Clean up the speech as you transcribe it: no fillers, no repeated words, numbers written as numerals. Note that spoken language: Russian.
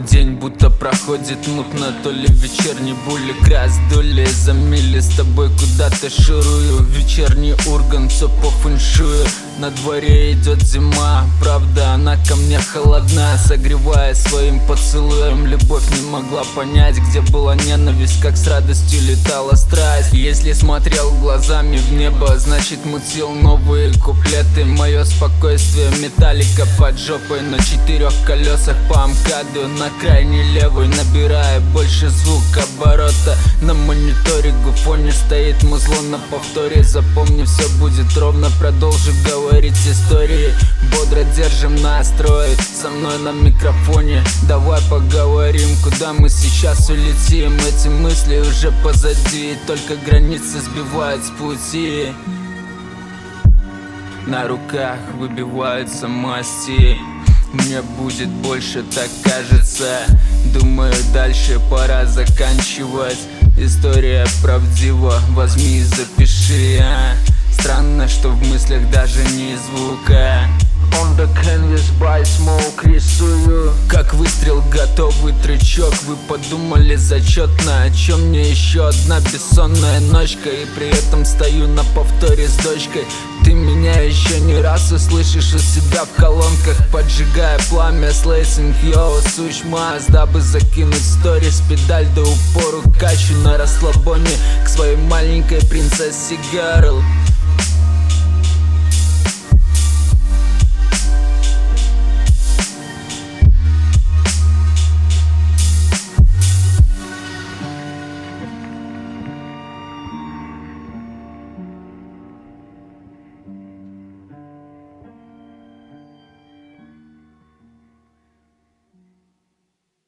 День будто проходит мутно, то ли вечерний булик раздули. За мили с тобой куда-то шурую. Вечерний Ургант, все по фэншую. На дворе идет зима, правда она ко мне холодна. Согревая своим поцелуем, любовь не могла понять, где была ненависть, как с радостью летала страсть. Если смотрел глазами в небо, значит мутил новые куплеты. Мое спокойствие металлика под жопой, на 4 колесах по МКАДу. На крайне левой, набирая больше звук оборота. На мониторе гуфоне стоит музло на повторе. Запомни, все будет ровно, продолжи говорить истории. Бодро держим настрой, со мной на микрофоне. Давай поговорим, куда мы сейчас улетим. Эти мысли уже позади, только границы сбивают с пути. На руках выбиваются масти. Мне будет больше, так кажется. Думаю, дальше пора заканчивать. История правдива, возьми и запиши. Странно, что в мыслях даже не звука. On the canvas by smoke рисую. Как выстрел, готовый трючок. Вы подумали зачетно, о чем мне еще одна бессонная ночка. И при этом стою на повторе с дочкой. Ты меня еще не раз услышишь у себя в колонках, поджигая пламя с лейсинг, йоу, суч маз. Дабы закинуть сторис, педаль до упору качу на расслабоне к своей маленькой принцессе Герл.